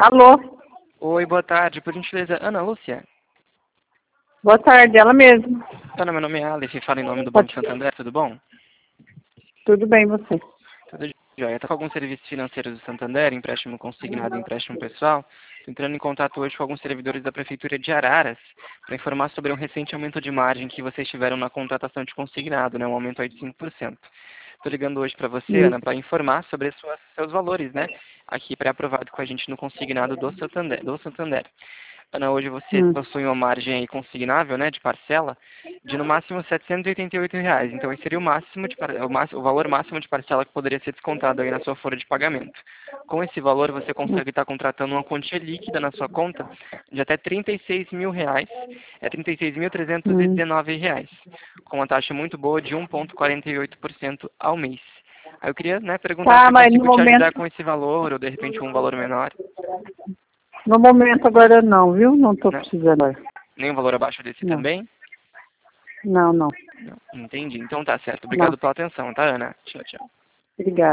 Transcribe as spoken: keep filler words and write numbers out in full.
Alô? Oi, boa tarde. Por gentileza, Ana Lúcia? Boa tarde, ela mesma. Ana, meu nome é Alice, fala em nome do Banco Pode- Santander, tudo bom? Tudo bem, você? Tudo jóia. Estou com alguns serviços financeiros do Santander, empréstimo consignado e empréstimo pessoal. Estou entrando em contato hoje com alguns servidores da Prefeitura de Araras para informar sobre um recente aumento de margem que vocês tiveram na contratação de consignado, né? Um aumento aí de cinco por cento. Estou ligando hoje para você, Hum. Ana, para informar sobre as suas, seus valores, né? Aqui pré-aprovado com a gente no consignado do Santander. Do Santander. Ana, hoje você Hum. possui uma margem aí consignável, né, de parcela, de no máximo setecentos e oitenta e oito reais. Então, esse seria o máximo de par- o, máximo, o valor máximo de parcela que poderia ser descontado aí na sua folha de pagamento. Com esse valor, você consegue estar contratando uma quantia líquida na sua conta de até trinta e seis mil reais, é trinta e seis mil trezentos e Hum. dezenove reais, com uma taxa muito boa de um vírgula quarenta e oito por cento ao mês. Aí eu queria, né, perguntar Tá, se eu mas no consigo te momento, ajudar com esse valor, ou de repente um valor menor, no momento agora não, viu? Não tô né? precisando. Nem um valor abaixo desse Não, também? não, não, Não, entendi. Então tá certo. não. Obrigado pela atenção, tá, Ana? Tchau, tchau. Obrigada.